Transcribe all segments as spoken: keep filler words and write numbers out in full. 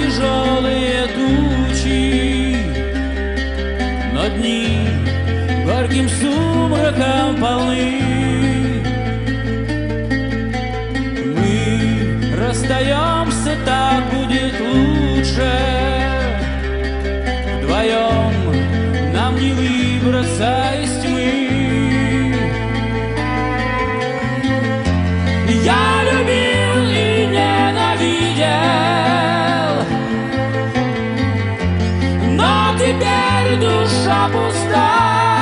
тяжелые тучи, но дни горьким сумраком полны. Мы расстаемся, так будет лучше. Вдвоем нам не выбраться из тьмы. Я любил и ненавидел, но теперь душа пуста.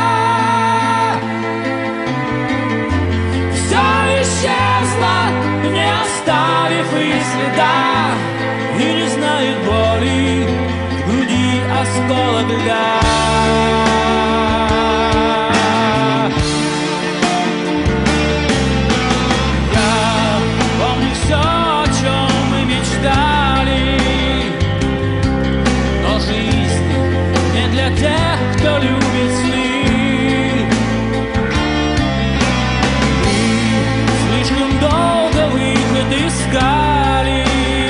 Все исчезло, не оставив и следа, и не знает боли в груди осколок льда. Тех, кто любит сны. Мы слишком долго выход искали,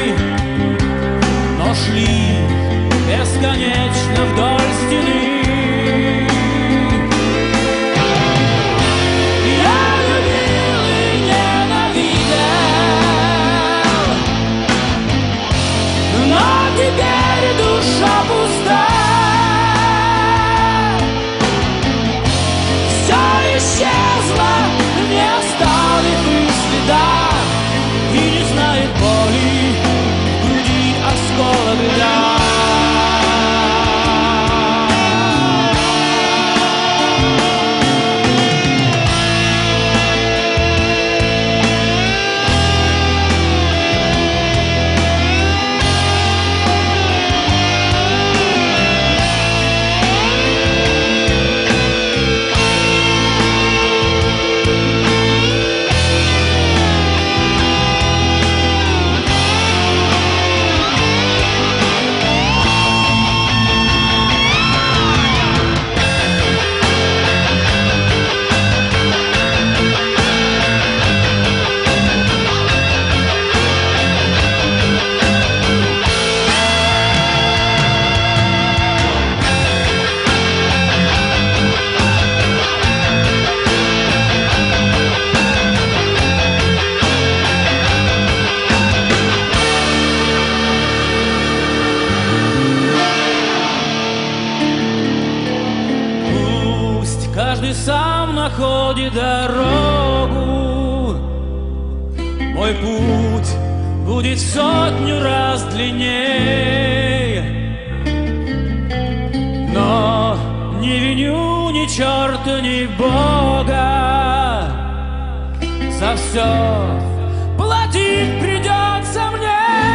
но шли бесконечно вдоль стены. Я любил и ненавидел, но теперь душа пуста. Исчезла, не оставив и следа, и не знает боли в груди осколок льда. Каждый сам находит дорогу. Мой путь будет в сотню раз длиннее, но не виню ни черта, ни Бога. За все платить придется мне.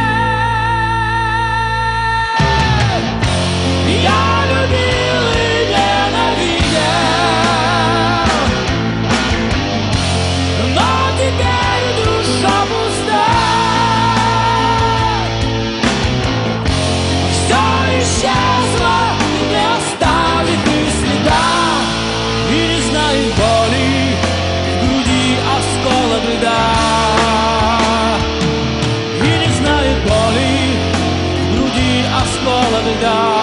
Я любил и ненавидел, теперь душа пуста. Все исчезло, не оставив и следа, и не знает боли в груди осколок льда. И не знает боли в груди осколок льда.